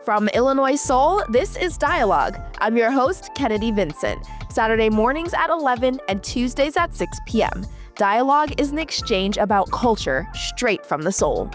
From Illinois Soul, this is Dialogue. I'm your host, Kennedy Vincent. Saturday mornings at 11 and Tuesdays at 6 p.m. Dialogue is an exchange about culture straight from the soul.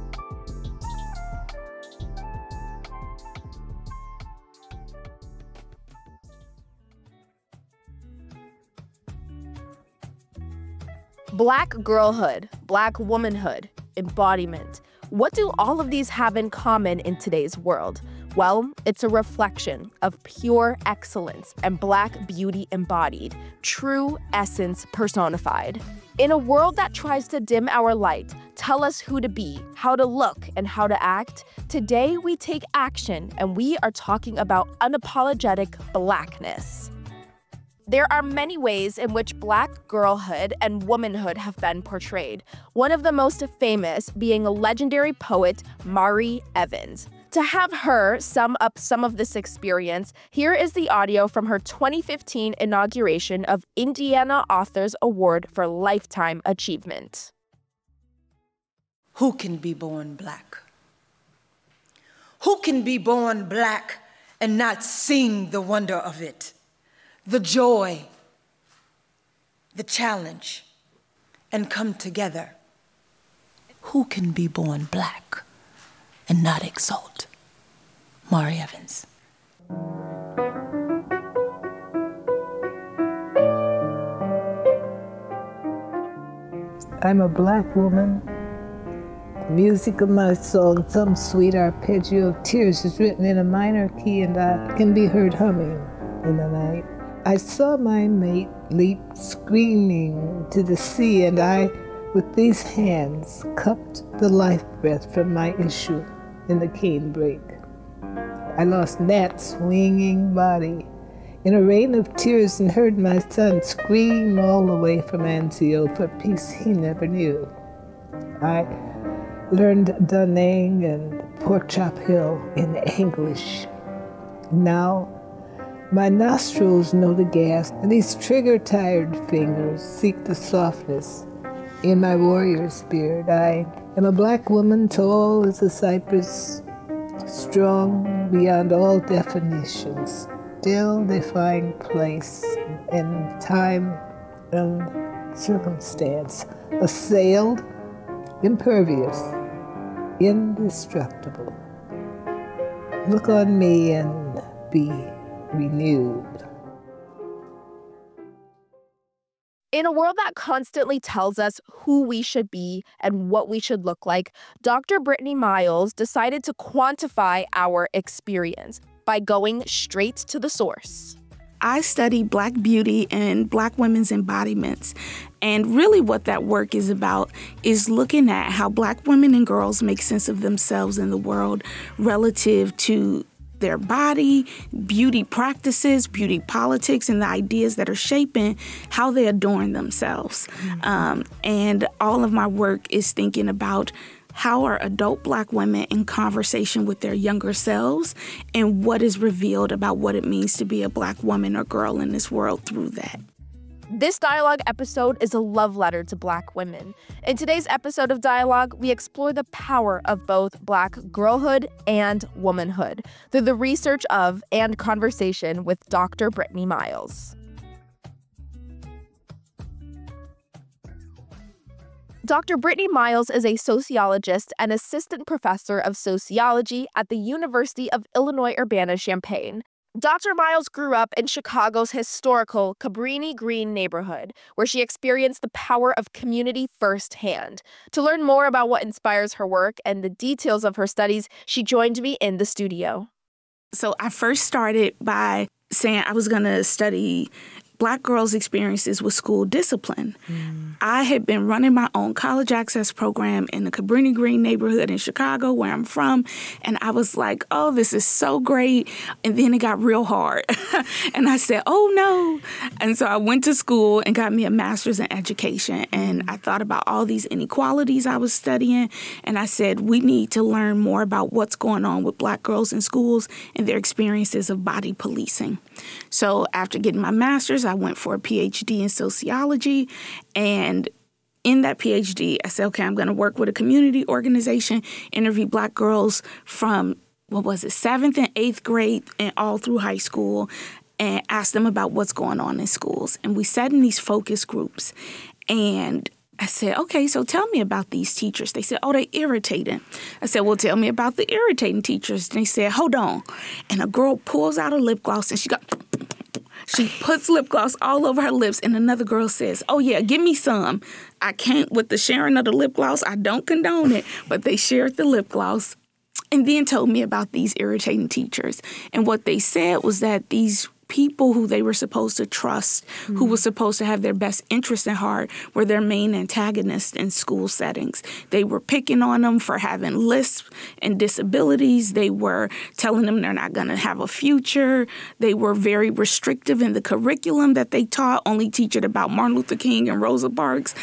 Black girlhood, Black womanhood, embodiment. What do all of these have in common in today's world? Well, it's a reflection of pure excellence and Black beauty embodied, true essence personified. In a world that tries to dim our light, tell us who to be, how to look, and how to act, today we take action and we are talking about unapologetic Blackness. There are many ways in which Black girlhood and womanhood have been portrayed, one of the most famous being a legendary poet, Mari Evans. To have her sum up some of this experience, here is the audio from her 2015 inauguration of Indiana Authors Award for Lifetime Achievement. Who can be born Black? Who can be born Black and not sing the wonder of it? The joy, the challenge, and come together. Who can be born Black and not exalt? Mari Evans. I'm a Black woman. The music of my song, some sweet arpeggio of tears, is written in a minor key, and I can be heard humming in the night. I saw my mate leap screaming to the sea, and I, with these hands, cupped the life breath from my issue in the cane brake. I lost Nat's swinging body in a rain of tears and heard my son scream all the way from Anzio for peace he never knew. I learned Da Nang and Pork Chop Hill in anguish. Now, my nostrils know the gas, and these trigger-tired fingers seek the softness in my warrior's beard. I am a Black woman, tall as a cypress, strong beyond all definitions, still defying place and time and circumstance, assailed, impervious, indestructible. Look on me and be renewed. In a world that constantly tells us who we should be and what we should look like, Dr. Brittany Miles decided to quantify our experience by going straight to the source. I study Black beauty and Black women's embodiments. And really what that work is about is looking at how Black women and girls make sense of themselves in the world relative to their body, beauty practices, beauty politics, and the ideas that are shaping how they adorn themselves. And all of my work is thinking about how are adult Black women in conversation with their younger selves and what is revealed about what it means to be a Black woman or girl in this world through that. This Dialogue episode is a love letter to Black women. In today's episode of Dialogue, we explore the power of both Black girlhood and womanhood through the research of and conversation with Dr. Brittany Miles. Dr. Brittany Miles is a sociologist and assistant professor of sociology at the University of Illinois Urbana-Champaign. Dr. Miles grew up in Chicago's historical Cabrini Green neighborhood, where she experienced the power of community firsthand. To learn more about what inspires her work and the details of her studies, she joined me in the studio. So I first started by saying I was going to study Black girls' experiences with school discipline. I had been running my own college access program in the Cabrini Green neighborhood in Chicago, where I'm from, and I was like, oh, this is so great. And then it got real hard. And I said, oh, no. And so I went to school and got me a master's in education, and I thought about all these inequalities I was studying, and I said, we need to learn more about what's going on with Black girls in schools and their experiences of body policing. So after getting my master's, I went for a PhD in sociology, and in that PhD, I said, okay, I'm going to work with a community organization, interview Black girls from 7th and 8th grade and all through high school, and asked them about what's going on in schools. And we sat in these focus groups, and I said, okay, so tell me about these teachers. They said, oh, they irritating. I said, well, tell me about the irritating teachers. And they said, hold on. And a girl pulls out a lip gloss, and she puts lip gloss all over her lips, and another girl says, oh, yeah, give me some. I can't, with the sharing of the lip gloss, I don't condone it, but they shared the lip gloss. And then told me about these irritating teachers. And what they said was that these people who they were supposed to trust, who were supposed to have their best interest at heart, were their main antagonists in school settings. They were picking on them for having lisps and disabilities. They were telling them they're not going to have a future. They were very restrictive in the curriculum that they taught, only teach it about Martin Luther King and Rosa Parks,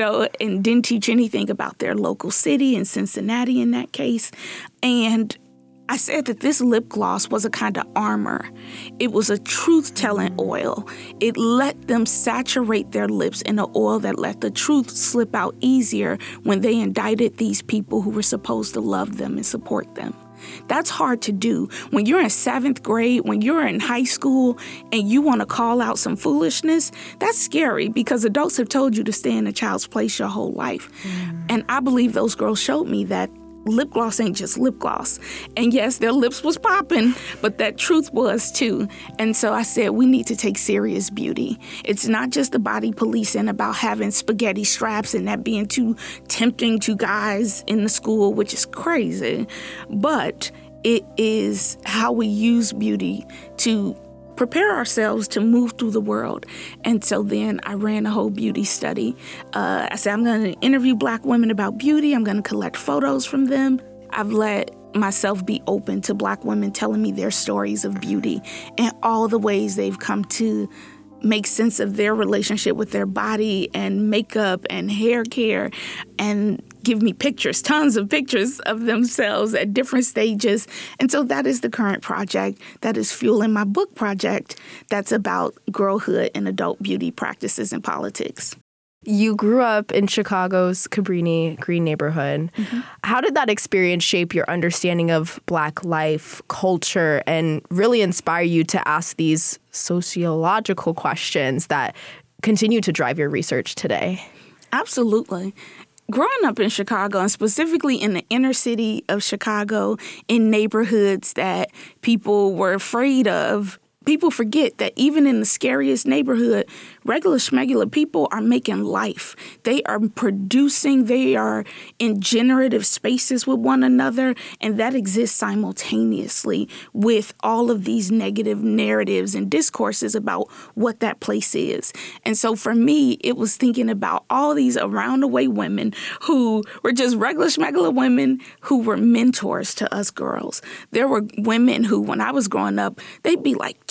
and didn't teach anything about their local city in Cincinnati in that case. And I said that this lip gloss was a kind of armor. It was a truth-telling oil. It let them saturate their lips in an oil that let the truth slip out easier when they indicted these people who were supposed to love them and support them. That's hard to do. When you're in 7th grade, when you're in high school, and you want to call out some foolishness, that's scary because adults have told you to stay in a child's place your whole life. And I believe those girls showed me that lip gloss ain't just lip gloss. And yes, their lips was popping, but that truth was too. And so I said, we need to take serious beauty. It's not just the body policing about having spaghetti straps and that being too tempting to guys in the school, which is crazy. But it is how we use beauty to prepare ourselves to move through the world. And so then I ran a whole beauty study. I said, I'm going to interview Black women about beauty. I'm going to collect photos from them. I've let myself be open to Black women telling me their stories of beauty and all the ways they've come to make sense of their relationship with their body and makeup and hair care, and give me pictures, tons of pictures of themselves at different stages. And so that is the current project that is fueling my book project that's about girlhood and adult beauty practices and politics. You grew up in Chicago's Cabrini Green neighborhood. How did that experience shape your understanding of Black life, culture, and really inspire you to ask these sociological questions that continue to drive your research today? Absolutely. Growing up in Chicago, and specifically in the inner city of Chicago, in neighborhoods that people were afraid of, people forget that even in the scariest neighborhood, regular schmegular people are making life. They are producing, they are in generative spaces with one another, and that exists simultaneously with all of these negative narratives and discourses about what that place is. And so for me, it was thinking about all these around the way women who were just regular schmegular women who were mentors to us girls. There were women who, when I was growing up, they'd be like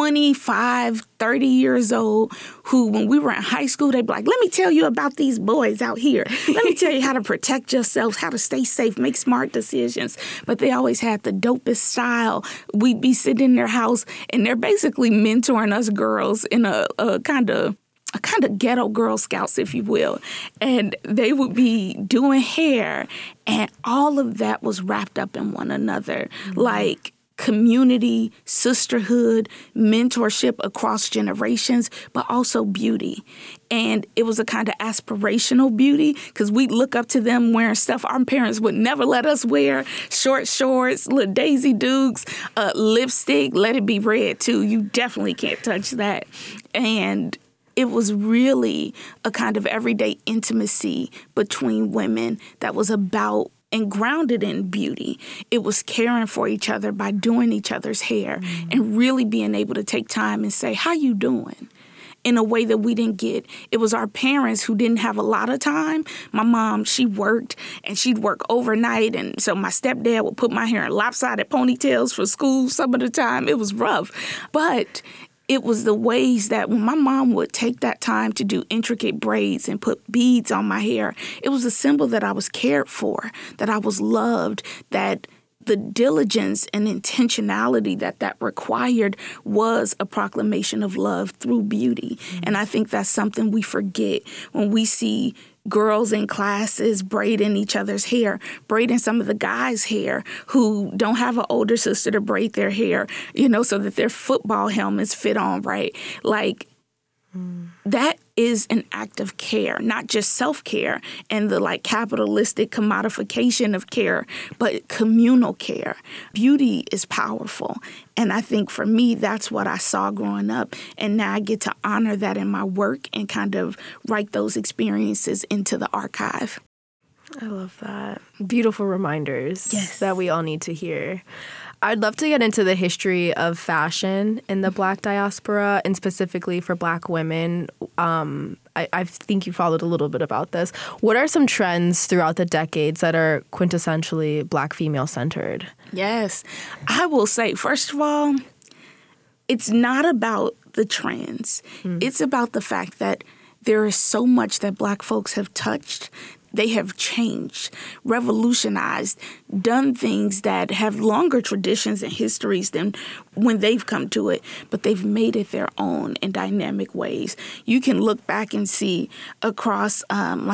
25, 30 years old, who when we were in high school, they'd be like, let me tell you about these boys out here. Let me tell you how to protect yourselves, how to stay safe, make smart decisions. But they always had the dopest style. We'd be sitting in their house, and they're basically mentoring us girls in a kind of ghetto Girl Scouts, if you will. And they would be doing hair, and all of that was wrapped up in one another. Like community, sisterhood, mentorship across generations, but also beauty. And it was a kind of aspirational beauty because we'd look up to them wearing stuff our parents would never let us wear, short shorts, little Daisy Dukes, lipstick, let it be red too. You definitely can't touch that. And it was really a kind of everyday intimacy between women that was about and grounded in beauty. It was caring for each other by doing each other's hair and really being able to take time and say, how you doing? In a way that we didn't get. It was our parents who didn't have a lot of time. My mom, she worked, and she'd work overnight, and so my stepdad would put my hair in lopsided ponytails for school some of the time. It was rough. But it was the ways that when my mom would take that time to do intricate braids and put beads on my hair, it was a symbol that I was cared for, that I was loved, that the diligence and intentionality that required was a proclamation of love through beauty. And I think that's something we forget when we see girls in classes braiding each other's hair, braiding some of the guys' hair who don't have an older sister to braid their hair, so that their football helmets fit on right. Like, that is an act of care, not just self-care and the capitalistic commodification of care, but communal care. Beauty is powerful. And I think for me, that's what I saw growing up. And now I get to honor that in my work and kind of write those experiences into the archive. I love that. Beautiful reminders that we all need to hear. I'd love to get into the history of fashion in the Black diaspora and specifically for Black women. I think you followed a little bit about this. What are some trends throughout the decades that are quintessentially Black female-centered? Yes. I will say, first of all, it's not about the trends. It's about the fact that there is so much that Black folks have touched. They have changed, revolutionized, done things that have longer traditions and histories than when they've come to it, but they've made it their own in dynamic ways. You can look back and see across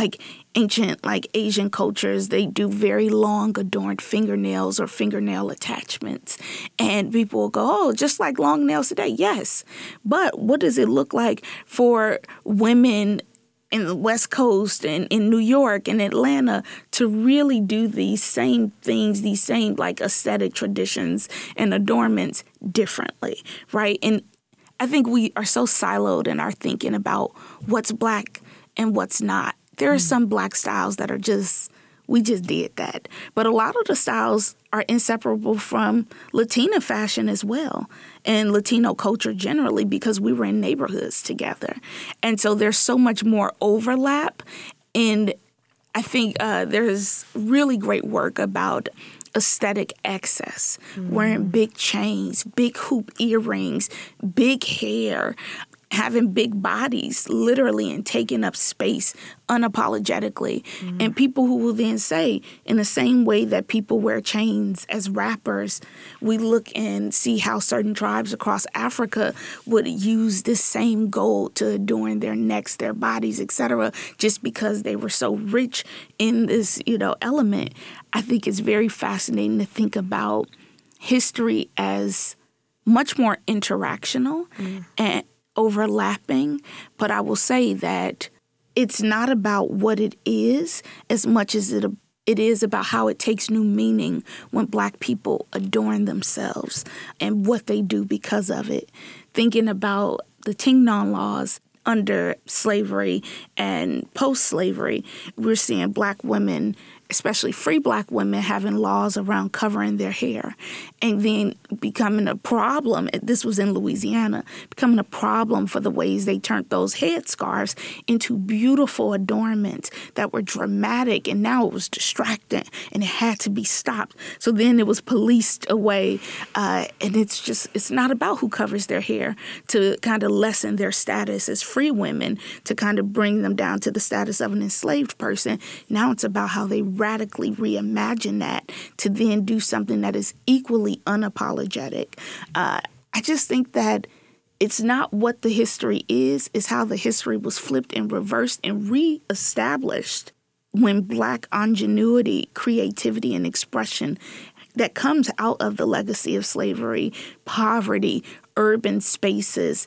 ancient Asian cultures, they do very long adorned fingernails or fingernail attachments. And people will go, oh, just like long nails today. Yes. But what does it look like for women in the West Coast and in New York and Atlanta to really do these same things, these same aesthetic traditions and adornments differently, right? And I think we are so siloed in our thinking about what's Black and what's not. There are some Black styles that are we just did that. But a lot of the styles are inseparable from Latina fashion as well and Latino culture generally because we were in neighborhoods together. And so there's so much more overlap. And I think there's really great work about aesthetic excess, wearing big chains, big hoop earrings, big hair, having big bodies, literally, and taking up space unapologetically. And people who will then say, in the same way that people wear chains as rappers, we look and see how certain tribes across Africa would use this same gold to adorn their necks, their bodies, etc., just because they were so rich in this, element. I think it's very fascinating to think about history as much more interactional and overlapping, but I will say that it's not about what it is as much as it is about how it takes new meaning when Black people adorn themselves and what they do because of it. Thinking about the Tingnon laws under slavery and post-slavery, we're seeing Black women, especially free Black women, having laws around covering their hair and then becoming a problem. This was in Louisiana, becoming a problem for the ways they turned those headscarves into beautiful adornments that were dramatic, and now it was distracting and it had to be stopped. So then it was policed away, and it's not about who covers their hair to kind of lessen their status as free women, to kind of bring them down to the status of an enslaved person. Now it's about how they radically reimagine that to then do something that is equally unapologetic. I just think that it's not what the history is, it's how the history was flipped and reversed and reestablished when Black ingenuity, creativity, and expression that comes out of the legacy of slavery, poverty, urban spaces,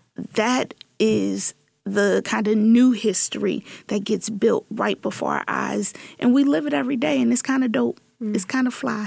that is the kind of new history that gets built right before our eyes. And we live it every day, and it's kind of dope. It's kind of fly.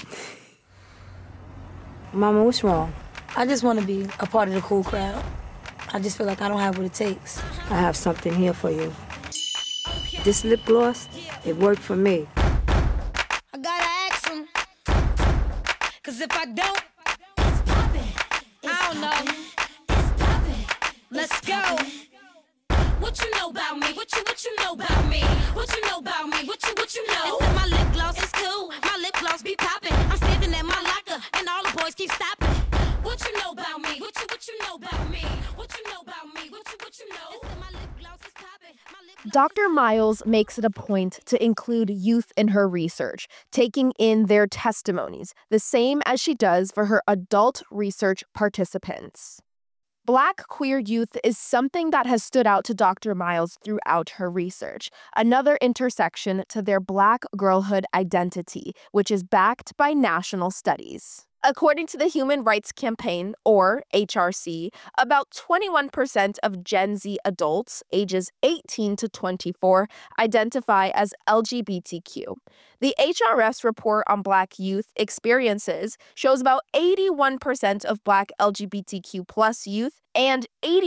Mama, what's wrong? I just want to be a part of the cool crowd. I just feel like I don't have what it takes. I have something here for you. This lip gloss, it worked for me. I gotta ask him, 'cause if I don't, it's poppin'. I don't know. It's poppin'. Let's go. What you know about me? What you know about me? What you know about me? What you know? They said my lip gloss is cool. My lip gloss be poppin'. I'm standing at my locker and all the boys keep stopping. What you know about me? What you know about me? What you know about me? What you know? They said my lip gloss is poppin'. My lip gloss. Dr. Miles makes it a point to include youth in her research, taking in their testimonies, the same as she does for her adult research participants. Black queer youth is something that has stood out to Dr. Miles throughout her research, another intersection to their Black girlhood identity, which is backed by national studies. According to the Human Rights Campaign, or HRC, about 21% of Gen Z adults ages 18 to 24 identify as LGBTQ. The HRS report on Black youth experiences shows about 81% of Black LGBTQ plus youth and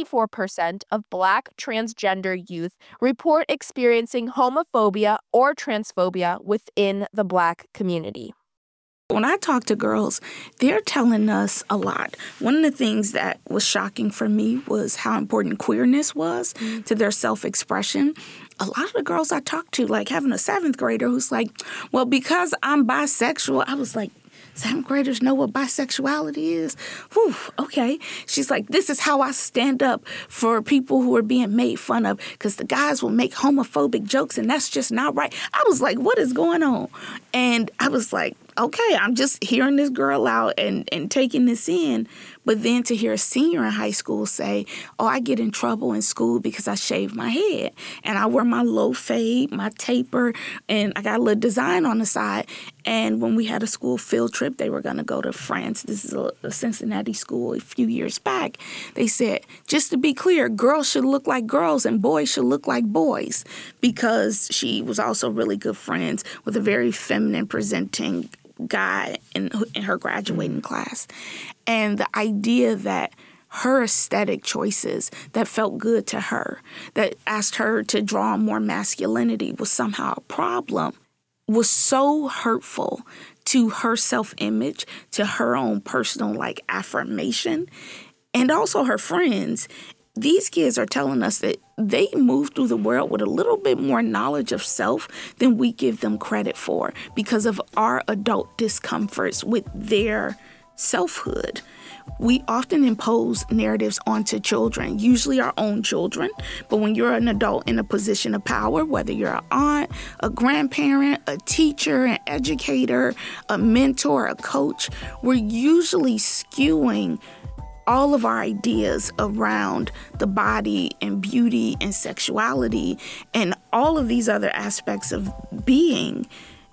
84% of Black transgender youth report experiencing homophobia or transphobia within the Black community. When I talk to girls, they're telling us a lot. One of the things that was shocking for me was how important queerness was to their self-expression. A lot of the girls I talked to, like having a 7th grader who's like, well, because I'm bisexual, I was like, 7th graders know what bisexuality is? Whew, okay. She's like, this is how I stand up for people who are being made fun of because the guys will make homophobic jokes and that's just not right. I was like, what is going on? And I was like, okay, I'm just hearing this girl out and taking this in. But then to hear a senior in high school say, oh, I get in trouble in school because I shave my head and I wear my low fade, my taper, and I got a little design on the side. And when we had a school field trip, they were going to go to France. This is a Cincinnati school a few years back. They said, just to be clear, girls should look like girls and boys should look like boys, because she was also really good friends with a very feminine presenting guy in her graduating class. And the idea that her aesthetic choices that felt good to her, that asked her to draw more masculinity, was somehow a problem, was so hurtful to her self-image, to her own personal affirmation, and also her friends. These kids are telling us that they move through the world with a little bit more knowledge of self than we give them credit for because of our adult discomforts with their selfhood. We often impose narratives onto children, usually our own children. But when you're an adult in a position of power, whether you're an aunt, a grandparent, a teacher, an educator, a mentor, a coach, we're usually skewing all of our ideas around the body and beauty and sexuality and all of these other aspects of being.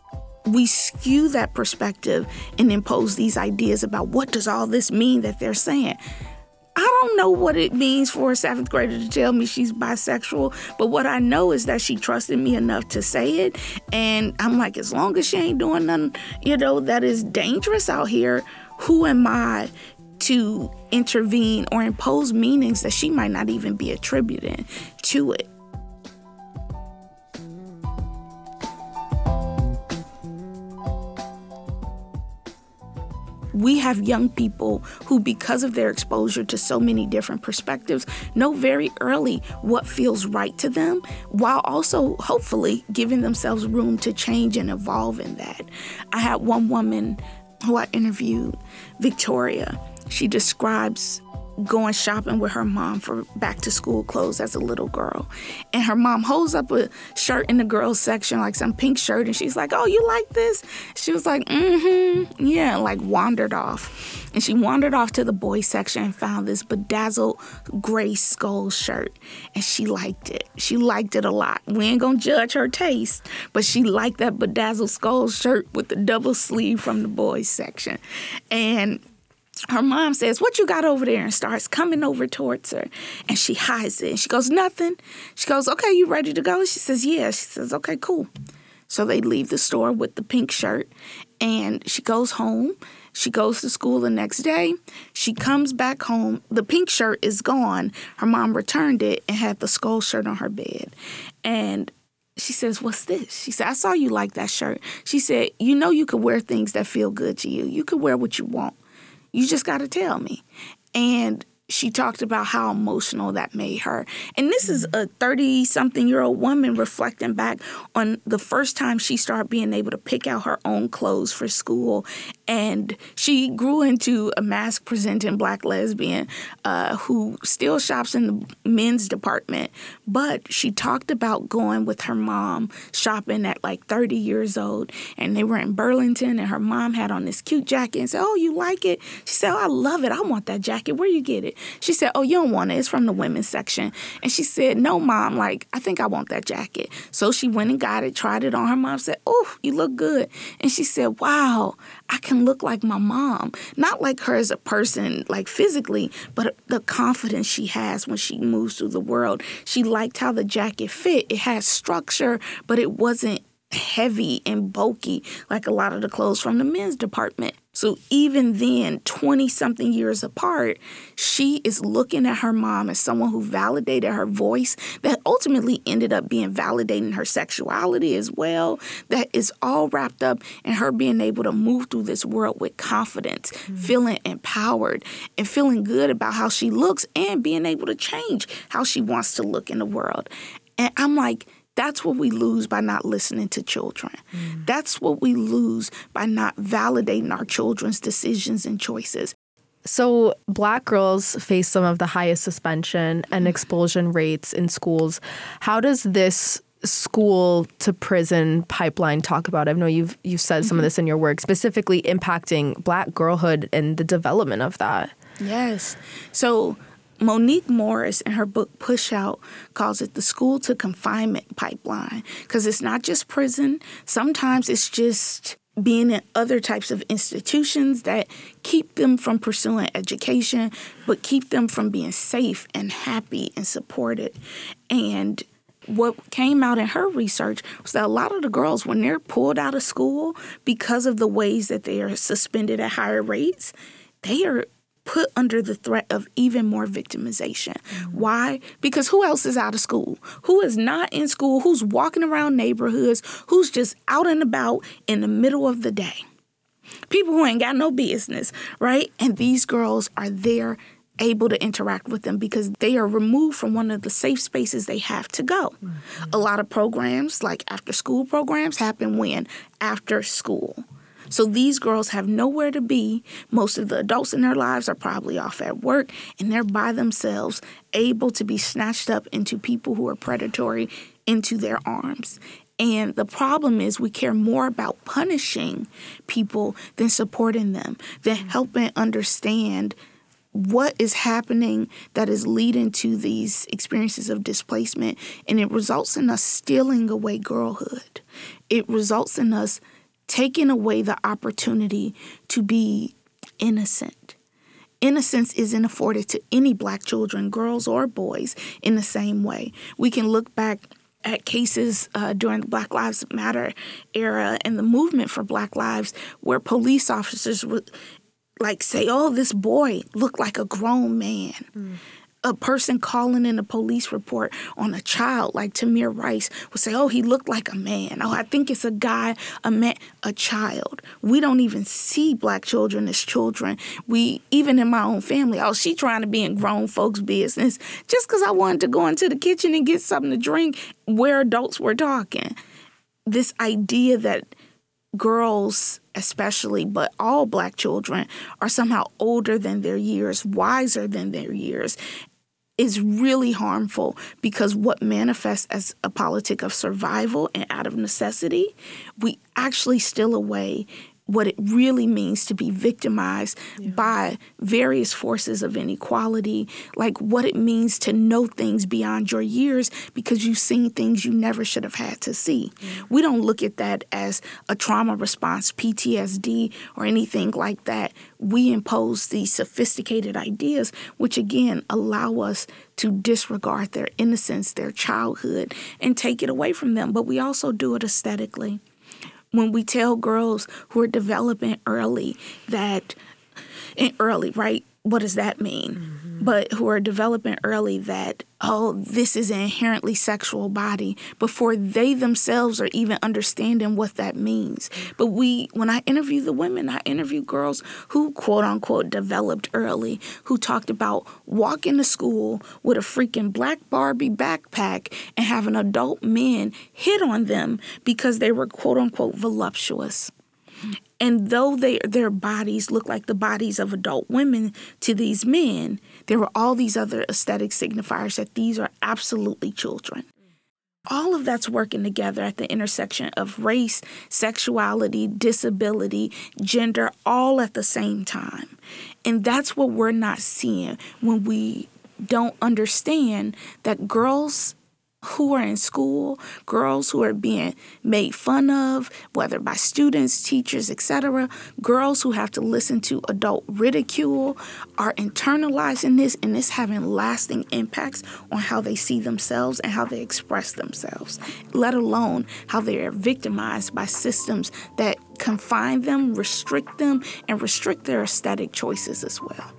We skew that perspective and impose these ideas about what does all this mean that they're saying. I don't know what it means for a 7th grader to tell me she's bisexual, but what I know is that she trusted me enough to say it. And I'm like, as long as she ain't doing nothing, that is dangerous out here, who am I to intervene or impose meanings that she might not even be attributing to it? We have young people who, because of their exposure to so many different perspectives, know very early what feels right to them, while also hopefully giving themselves room to change and evolve in that. I had one woman who I interviewed, Victoria. She describes going shopping with her mom for back-to-school clothes as a little girl. And her mom holds up a shirt in the girls section, like some pink shirt, and she's like, oh, you like this? She was like, yeah, wandered off. And she wandered off to the boys section and found this bedazzled gray skull shirt. And she liked it. She liked it a lot. We ain't gonna judge her taste, but she liked that bedazzled skull shirt with the double sleeve from the boys section. And her mom says, what you got over there? And starts coming over towards her. And she hides it. And she goes, nothing. She goes, okay, you ready to go? She says, yeah. She says, okay, cool. So they leave the store with the pink shirt. And she goes home. She goes to school the next day. She comes back home. The pink shirt is gone. Her mom returned it and had the skull shirt on her bed. And she says, what's this? She said, I saw you like that shirt. She said, you could wear things that feel good to you. You could wear what you want. You just got to tell me. And she talked about how emotional that made her. And this is a 30-something-year-old woman reflecting back on the first time she started being able to pick out her own clothes for school. And she grew into a mask-presenting Black lesbian who still shops in the men's department. But she talked about going with her mom shopping at 30 years old. And they were in Burlington, and her mom had on this cute jacket and said, oh, you like it? She said, oh, I love it. I want that jacket. Where you get it? She said, oh, you don't want it. It's from the women's section. And she said, no, Mom, like, I think I want that jacket. So she went and got it, tried it on. Her mom said, oh, you look good. And she said, wow, I can look like my mom. Not like her as a person, like physically, but the confidence she has when she moves through the world. She liked how the jacket fit. It had structure, but it wasn't heavy and bulky like a lot of the clothes from the men's department. So even then, 20-something years apart, she is looking at her mom as someone who validated her voice, that ultimately ended up being validating her sexuality as well, that is all wrapped up in her being able to move through this world with confidence, feeling empowered, and feeling good about how she looks and being able to change how she wants to look in the world. And I'm like, that's what we lose by not listening to children. That's what we lose by not validating our children's decisions and choices. So Black girls face some of the highest suspension and expulsion rates in schools. How does this school to prison pipeline talk about it? I know you've said some of this in your work, specifically impacting Black girlhood and the development of that. Yes. So Monique Morris, in her book Push Out, calls it the school to confinement pipeline, because it's not just prison. Sometimes it's just being in other types of institutions that keep them from pursuing education, but keep them from being safe and happy and supported. And what came out in her research was that a lot of the girls, when they're pulled out of school because of the ways that they are suspended at higher rates, they are put under the threat of even more victimization. Why? Because who else is out of school? Who is not in school? Who's walking around neighborhoods? Who's just out and about in the middle of the day? People who ain't got no business, right? And these girls are there able to interact with them because they are removed from one of the safe spaces they have to go. A lot of programs, like after-school programs, happen when? After school. So these girls have nowhere to be. Most of the adults in their lives are probably off at work, and they're by themselves, able to be snatched up into people who are predatory into their arms. And the problem is we care more about punishing people than supporting them, than helping understand what is happening that is leading to these experiences of displacement. And it results in us stealing away girlhood. It results in us taking away the opportunity to be innocent. Innocence isn't afforded to any Black children, girls or boys, in the same way. We can look back at cases during the Black Lives Matter era and the movement for Black lives where police officers would say, oh, this boy looked like a grown man. A person calling in a police report on a child like Tamir Rice would say, oh, he looked like a man. Oh, I think it's a guy, a man, a child. We don't even see Black children as children. Even in my own family, oh, she trying to be in grown folks' business just because I wanted to go into the kitchen and get something to drink where adults were talking. This idea that girls especially, but all Black children are somehow older than their years, wiser than their years, is really harmful because what manifests as a politic of survival and out of necessity, we actually steal away what it really means to be victimized by various forces of inequality, like what it means to know things beyond your years because you've seen things you never should have had to see. We don't look at that as a trauma response, PTSD, or anything like that. We impose these sophisticated ideas, which again allow us to disregard their innocence, their childhood, and take it away from them. But we also do it aesthetically. When we tell girls who are developing early right? What does that mean? But who are developing early that, oh, this is an inherently sexual body before they themselves are even understanding what that means. But when I interview the women, I interview girls who, quote unquote, developed early, who talked about walking to school with a freaking Black Barbie backpack and having adult men hit on them because they were, quote unquote, voluptuous. And though their bodies look like the bodies of adult women to these men, there were all these other aesthetic signifiers that these are absolutely children. All of that's working together at the intersection of race, sexuality, disability, gender, all at the same time. And that's what we're not seeing when we don't understand that girls who are in school, girls who are being made fun of, whether by students, teachers, etc., girls who have to listen to adult ridicule are internalizing this, and it's having lasting impacts on how they see themselves and how they express themselves, let alone how they are victimized by systems that confine them, restrict them, and restrict their aesthetic choices as well.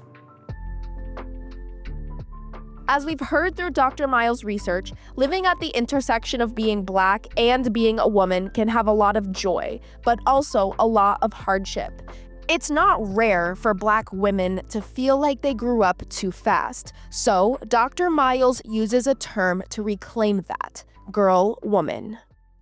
As we've heard through Dr. Miles' research, living at the intersection of being Black and being a woman can have a lot of joy, but also a lot of hardship. It's not rare for Black women to feel like they grew up too fast. So Dr. Miles uses a term to reclaim that: girl woman.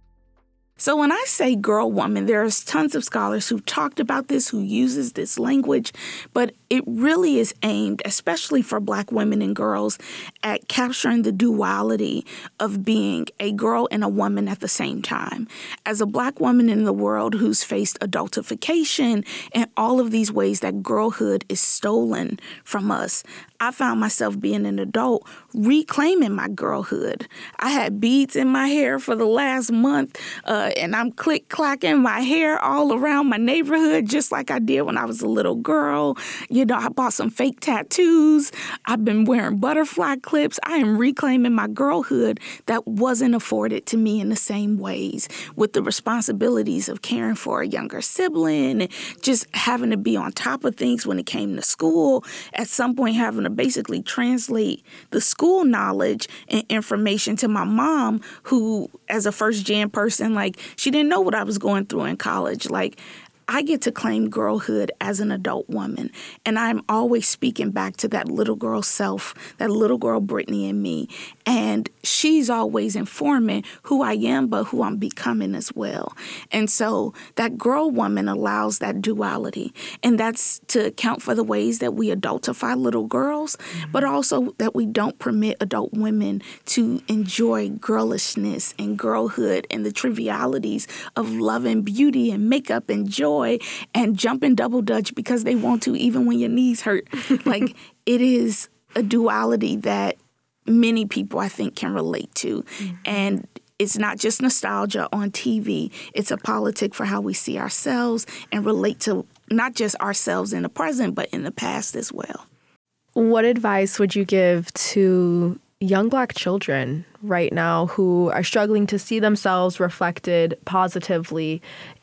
So when I say girl woman, there's tons of scholars who've talked about this, who uses this language, but it really is aimed, especially for Black women and girls, at capturing the duality of being a girl and a woman at the same time. As a Black woman in the world who's faced adultification and all of these ways that girlhood is stolen from us, I found myself being an adult reclaiming my girlhood. I had beads in my hair for the last month, and I'm click-clacking my hair all around my neighborhood just like I did when I was a little girl. You know, I bought some fake tattoos. I've been wearing butterfly clips. I am reclaiming my girlhood that wasn't afforded to me in the same ways, with the responsibilities of caring for a younger sibling, and just having to be on top of things when it came to school. At some point, having to basically translate the school knowledge and information to my mom, who, as a first-gen person, like, she didn't know what I was going through in college. Like, I get to claim girlhood as an adult woman, and I'm always speaking back to that little girl self, that little girl Brittany in me, and she's always informing who I am, but who I'm becoming as well. And so that girl woman allows that duality, and that's to account for the ways that we adultify little girls, but also that we don't permit adult women to enjoy girlishness and girlhood and the trivialities of love and beauty and makeup and joy and jumping double dutch because they want to, even when your knees hurt. Like, it is a duality that many people, I think, can relate to. And it's not just nostalgia on TV. It's a politic for how we see ourselves and relate to not just ourselves in the present, but in the past as well. What advice would you give to young Black children right now who are struggling to see themselves reflected positively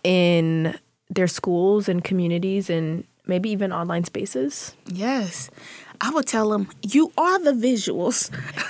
in their schools and communities and maybe even online spaces? Yes. I would tell them, you are the visuals.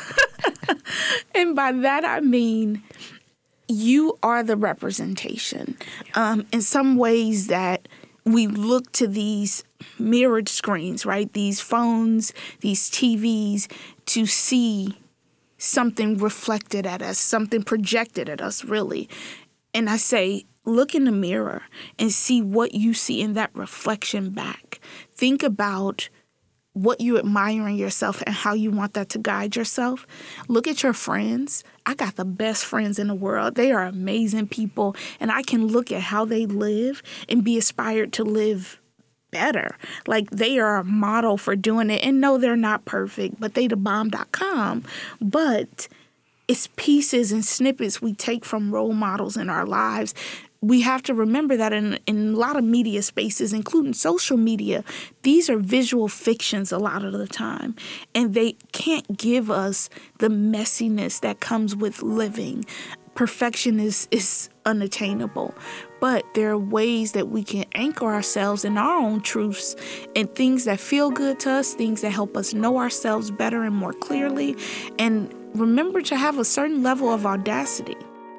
And by that, I mean, you are the representation. In some ways that we look to these mirrored screens, right? These phones, these TVs, to see something reflected at us, something projected at us, really. And I say, look in the mirror and see what you see in that reflection back. Think about what you admire in yourself and how you want that to guide yourself. Look at your friends. I got the best friends in the world. They are amazing people, and I can look at how they live and be inspired to live better. Like, they are a model for doing it. And no, they're not perfect, but they thebomb.com. But it's pieces and snippets we take from role models in our lives. We have to remember that in a lot of media spaces, including social media, these are visual fictions a lot of the time. And they can't give us the messiness that comes with living. Perfection is unattainable. But there are ways that we can anchor ourselves in our own truths and things that feel good to us, things that help us know ourselves better and more clearly. And remember to have a certain level of audacity.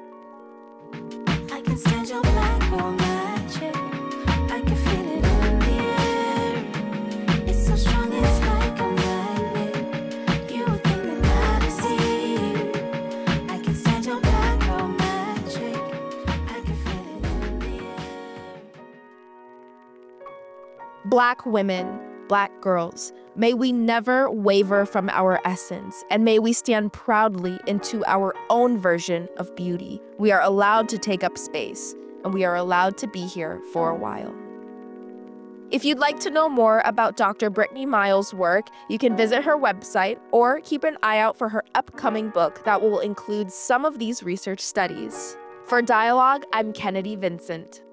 I can stand your black girl magic. I can feel it in the air. It's so strong, it's like a magnet. You would think that I see you. I can stand your black girl magic. I can feel it in the air. Black women, Black girls, may we never waver from our essence, and may we stand proudly into our own version of beauty. We are allowed to take up space, and we are allowed to be here for a while. If you'd like to know more about Dr. Brittany Miles' work, you can visit her website or keep an eye out for her upcoming book that will include some of these research studies. For Dialogue, I'm Kennedy Vincent.